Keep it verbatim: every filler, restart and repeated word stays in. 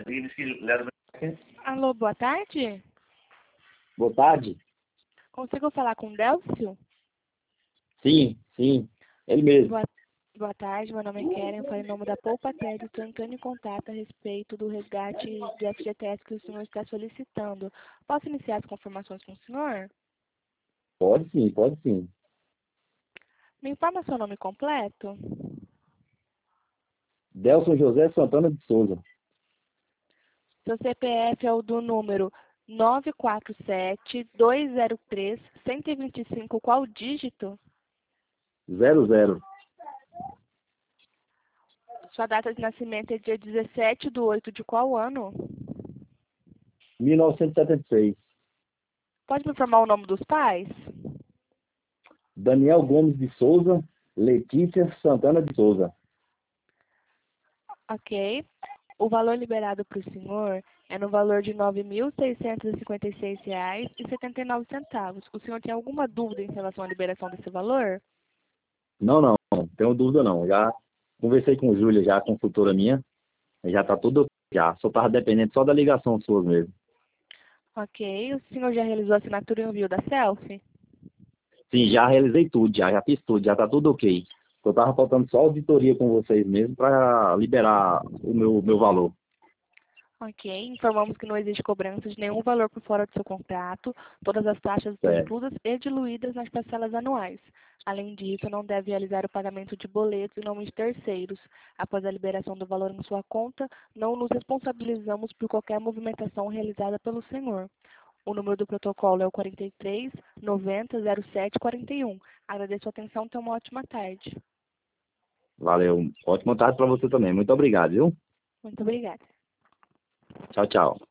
Alô, boa tarde. Boa tarde. Consigo falar com o Délcio? Sim, sim, ele mesmo. Boa, boa tarde, meu nome é Keren, eu falo em nome da Poupa Crédito, estou entrando em contato a respeito do resgate do F G T S que o senhor está solicitando. Posso iniciar as confirmações com o senhor? Pode sim, pode sim. Me informa seu nome completo? Delson José Santana de Souza. Seu C P F é o do número nove quatro sete, dois zero três, um zero dois cinco, qual dígito? Zero zero. Sua data de nascimento é dia dezessete de oito de qual ano? mil novecentos e setenta e seis. Pode me informar o nome dos pais? Daniel Gomes de Souza, Letícia Santana de Souza. Ok. O valor liberado para o senhor é no valor de nove mil seiscentos e cinquenta e seis reais e setenta e nove centavos. O senhor tem alguma dúvida em relação à liberação desse valor? Não, não, não tenho dúvida não. Já conversei com Júlia, já, consultora minha. Já tá tudo ok, já. Só tava dependendo só da ligação sua mesmo. Ok. O senhor já realizou a assinatura e envio da selfie? Sim, já realizei tudo, já, já fiz tudo, já tá tudo ok. Só tava faltando só auditoria com vocês mesmo para liberar o meu, meu valor. Ok. Informamos que não existe cobrança de nenhum valor por fora do seu contrato. Todas as taxas estão Certo. inclusas e diluídas nas parcelas anuais. Além disso, não deve realizar o pagamento de boletos em nome de terceiros. Após a liberação do valor em sua conta, não nos responsabilizamos por qualquer movimentação realizada pelo senhor. O número do protocolo é o quarenta e três, noventa, zero sete, quarenta e um. Agradeço a atenção e tenha uma ótima tarde. Valeu. Ótima tarde para você também. Muito obrigado, viu? Muito obrigada. Tchau, tchau.